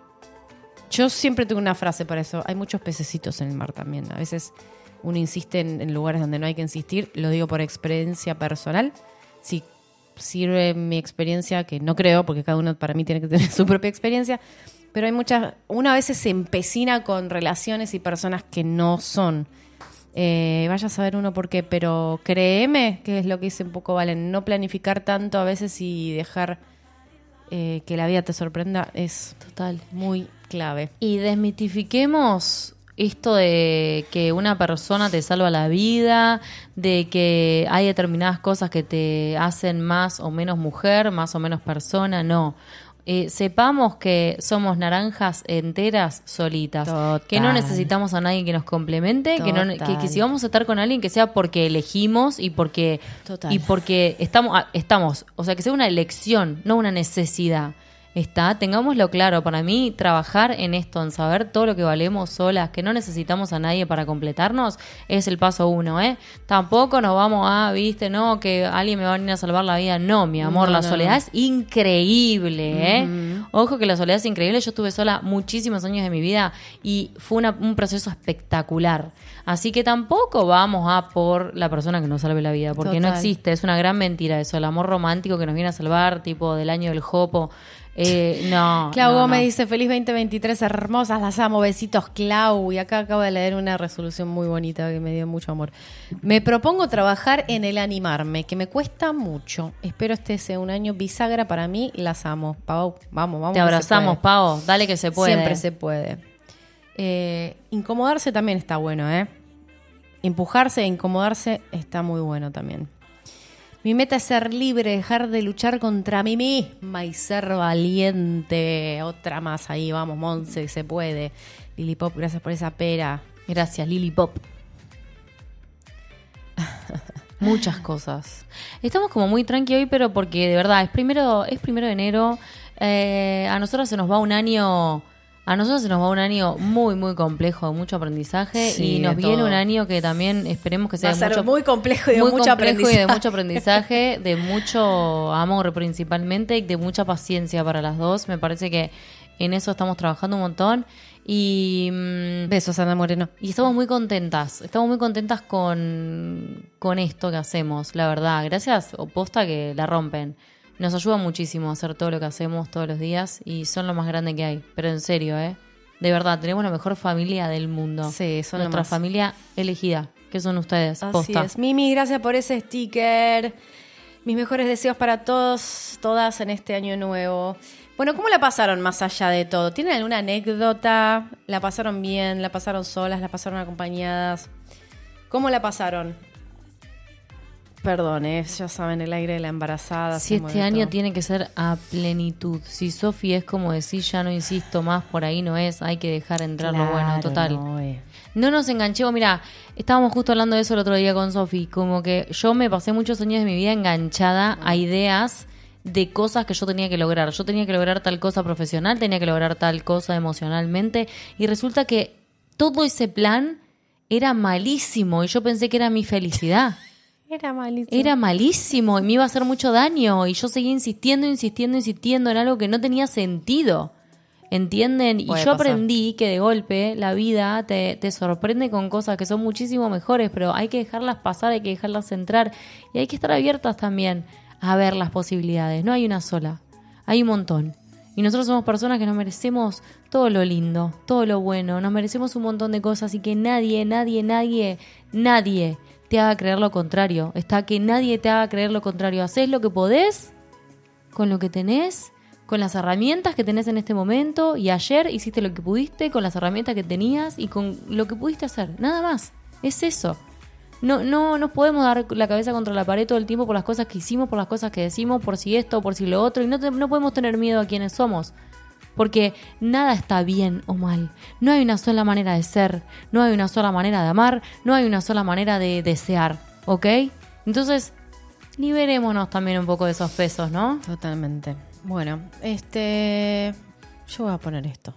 Yo siempre tengo una frase para eso. Hay muchos pececitos en el mar también. A veces uno insiste en, en lugares donde no hay que insistir. Lo digo por experiencia personal. Si sirve mi experiencia, que no creo, porque cada uno para mí tiene que tener su propia experiencia. Pero hay muchas... Una a veces se empecina con relaciones y personas que no son. Eh, vaya a saber uno por qué. Pero créeme, que es lo que dice un poco Valen, no planificar tanto a veces y dejar eh, que la vida te sorprenda es Total. muy clave. Y desmitifiquemos esto de que una persona te salva la vida, de que hay determinadas cosas que te hacen más o menos mujer, más o menos persona, no. Eh, sepamos que somos naranjas enteras solitas, Total. que no necesitamos a nadie que nos complemente, que, no, que, Total. que si vamos a estar con alguien que sea porque elegimos y porque Total. y porque estamos ah, estamos, o sea, que sea una elección, no una necesidad. Está, tengámoslo claro, para mí trabajar en esto, en saber todo lo que valemos solas, que no necesitamos a nadie para completarnos, es el paso uno, ¿eh? Tampoco nos vamos a, viste, no, que alguien me va a venir a salvar la vida, no, mi amor, No, la no, soledad no. es increíble, ¿eh? Ojo que la soledad es increíble, yo estuve sola muchísimos años de mi vida y fue una- un proceso espectacular. Así que tampoco vamos a por la persona que nos salve la vida, porque no Total. existe, es una gran mentira eso, el amor romántico que nos viene a salvar, tipo del año del jopo. Eh, no. Clau no, Gómez no. dice, feliz veinte veintitrés, hermosas, las amo, besitos, Clau. Y acá acabo de leer una resolución muy bonita que me dio mucho amor. Me propongo trabajar en el animarme, que me cuesta mucho. Espero este sea un año bisagra para mí, las amo. Pau, vamos, vamos. Te que se abrazamos, puede. Pavo. Dale que se puede. Siempre se puede. Eh, incomodarse también está bueno, ¿eh? Empujarse e incomodarse está muy bueno también. Mi meta es ser libre, dejar de luchar contra mí misma y ser valiente. Otra más ahí, vamos, Monse, se puede. Lili Pop, gracias por esa pera. Gracias, Lili Pop. Muchas cosas. Estamos como muy tranqui hoy, pero porque de verdad es primero, es primero de enero. Eh, a nosotros se nos va un año A nosotros se nos va un año muy, muy complejo, mucho aprendizaje. Sí, y nos de viene todo. un año que también esperemos que sea Va a de ser mucho, muy complejo y de muy mucho complejo aprendizaje. y de mucho aprendizaje, de mucho amor principalmente y de mucha paciencia para las dos. Me parece que en eso estamos trabajando un montón. Y, mm, Besos, Ana Moreno. y estamos muy contentas. Estamos muy contentas con, con esto que hacemos, la verdad. Gracias, o posta que la rompen. Nos ayuda muchísimo a hacer todo lo que hacemos todos los días y son lo más grande que hay. Pero en serio, ¿eh? De verdad, tenemos la mejor familia del mundo. Sí, son lo Nuestra más. familia elegida, que son ustedes, Así posta. es. Mimi, gracias por ese sticker. Mis mejores deseos para todos, todas en este año nuevo. Bueno, ¿cómo la pasaron más allá de todo? ¿Tienen alguna anécdota? ¿La pasaron bien? ¿La pasaron solas? ¿La pasaron acompañadas? ¿Cómo la pasaron? Perdón, eh, ya saben, el aire de la embarazada. Si se este mueve año todo. tiene que ser a plenitud. Si Sofi es como decir, ya no insisto más, por ahí no es, hay que dejar entrar lo bueno, Claro, total. no, eh. No nos enganchemos, mira, estábamos justo hablando de eso el otro día con Sofi, como que yo me pasé muchos años de mi vida enganchada a ideas de cosas que yo tenía que lograr. Yo tenía que lograr tal cosa profesional, tenía que lograr tal cosa emocionalmente, y resulta que todo ese plan era malísimo y yo pensé que era mi felicidad. Era malísimo. Era malísimo y me iba a hacer mucho daño y yo seguía insistiendo, insistiendo, insistiendo en algo que no tenía sentido. ¿Entienden? Y Puede yo pasar. aprendí que de golpe la vida te, te sorprende con cosas que son muchísimo mejores, pero hay que dejarlas pasar, hay que dejarlas entrar y hay que estar abiertas también a ver las posibilidades. No hay una sola, hay un montón. Y nosotros somos personas que nos merecemos todo lo lindo, todo lo bueno, nos merecemos un montón de cosas y que nadie, nadie, nadie, nadie te haga creer lo contrario. Está que nadie te haga creer lo contrario. Haces lo que podés con lo que tenés, con las herramientas que tenés en este momento, y ayer hiciste lo que pudiste con las herramientas que tenías y con lo que pudiste hacer. Nada más. Es eso. No, no nos podemos dar la cabeza contra la pared todo el tiempo por las cosas que hicimos, por las cosas que decimos, por si esto, por si lo otro, y no, te- no podemos tener miedo a quienes somos. Porque nada está bien o mal. No hay una sola manera de ser, no hay una sola manera de amar, no hay una sola manera de desear, ¿ok? Entonces, liberémonos también un poco de esos pesos, ¿no? Totalmente. Bueno, este... yo voy a poner esto.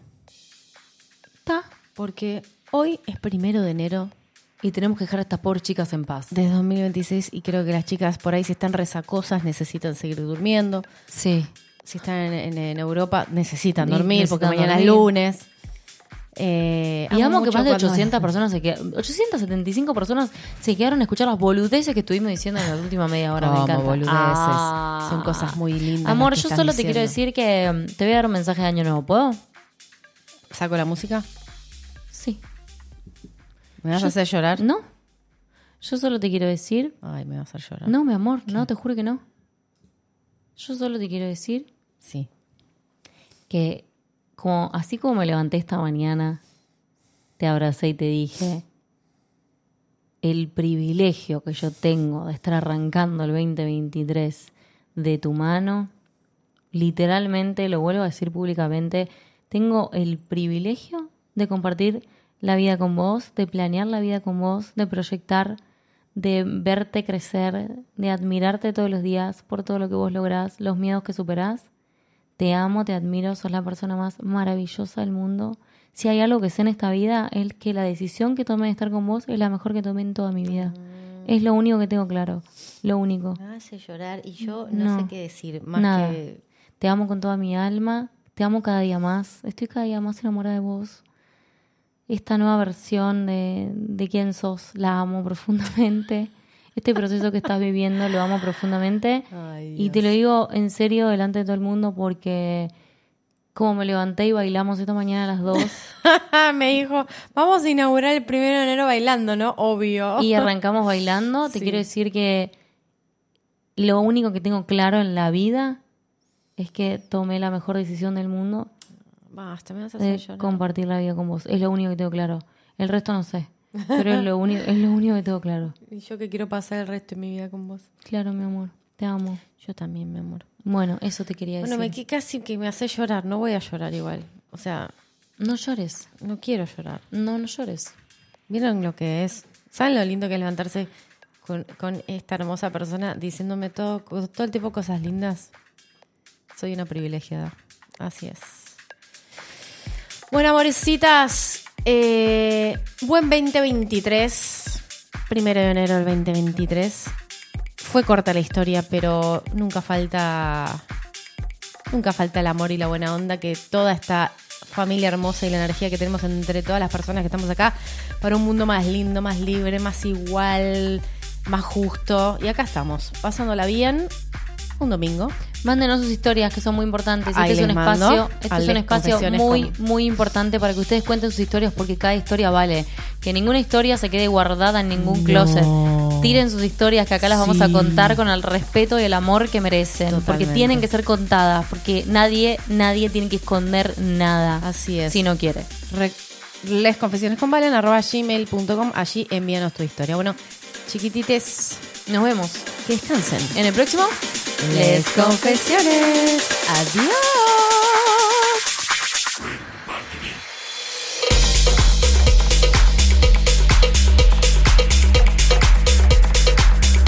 Está. Porque hoy es primero de enero Y tenemos que dejar a estas pobres chicas en paz. de dos mil veintiséis y creo que las chicas por ahí, si están resacosas, necesitan seguir durmiendo. Sí. Si están en, en- en Europa, necesitan Sí, dormir necesitan porque mañana dormir. es lunes. Eh, Y amo que mucho más de cuando- ochocientas personas se quedaron, ochocientas setenta y cinco personas se quedaron a escuchar las boludeces que estuvimos diciendo en la última media hora. Me Como encanta. boludeces. Ah. Son cosas muy lindas. Amor, las que yo están solo te diciendo. quiero decir que mm, te voy a dar un mensaje de año nuevo, ¿puedo? ¿Saco la música? Sí. ¿Me vas Yo- a hacer llorar? ¿No? Yo solo te quiero decir... Ay, me vas a hacer llorar. No, mi amor, no, te juro que no. Yo solo te quiero decir Sí. que como, así como me levanté esta mañana, te abracé y te dije el privilegio que yo tengo de estar arrancando el veinte veintitrés de tu mano, literalmente, lo vuelvo a decir públicamente, tengo el privilegio de compartir la vida con vos, de planear la vida con vos, de proyectar, de verte crecer, de admirarte todos los días por todo lo que vos lográs, los miedos que superás. Te amo, te admiro, sos la persona más maravillosa del mundo. Si hay algo que sé en esta vida, es que la decisión que tomé de estar con vos es la mejor que tomé en toda mi vida. Es lo único que tengo claro, lo único. Me hace llorar y yo no no, sé sé qué decir. Más Nada. que... Te amo con toda mi alma, te amo cada día más, estoy cada día más enamorada de vos. Esta nueva versión de, de quién sos, la amo profundamente. Este proceso que estás viviendo lo amo profundamente. Ay, Y te lo digo en serio delante de todo el mundo porque como me levanté y bailamos esta mañana a las dos me dijo, vamos a inaugurar el primero de enero bailando, ¿no? Obvio. y arrancamos bailando, te Sí. quiero decir que lo único que tengo claro en la vida es que tomé la mejor decisión del mundo Basta, me vas a de hacer llorar. compartir la vida con vos. Es lo único que tengo claro. El resto no sé, pero es lo único, es lo único que tengo claro. Y yo que quiero pasar el resto de mi vida con vos. Claro, mi amor, te amo. Yo también, mi amor. Bueno, eso te quería decir. Bueno, me, que casi que me hace llorar. No voy a llorar igual. O sea, No llores, no quiero llorar. no, no llores. ¿Vieron lo que es? ¿Saben lo lindo que es levantarse con, con esta hermosa persona diciéndome todo, todo el tiempo cosas lindas? Soy una privilegiada. Así es. Bueno, amorecitas, eh, buen veinte veintitrés. Primero de enero del veinte veintitrés. Fue corta la historia, pero nunca falta... Nunca falta el amor y la buena onda, que toda esta familia hermosa y la energía que tenemos entre todas las personas que estamos acá para un mundo más lindo, más libre, más igual, más justo. Y acá estamos, pasándola bien un domingo. Mándenos sus historias, que son muy importantes. Ahí Este es un les mando espacio, este al es un de espacio confesiones muy, con- muy importante para que ustedes cuenten sus historias, porque cada historia vale. Que ninguna historia se quede guardada en ningún No. closet. Tiren sus historias, que acá las vamos Sí. a contar con el respeto y el amor que merecen. Porque Totalmente. tienen que ser contadas, porque nadie, nadie tiene que esconder nada. Así es. Si no quiere. Re- lesconfesionesconvalen arroba gmail punto com. Allí envíanos tu historia. Bueno, chiquitites, Nos vemos que descansen. en el próximo Les Confesiones. Adiós.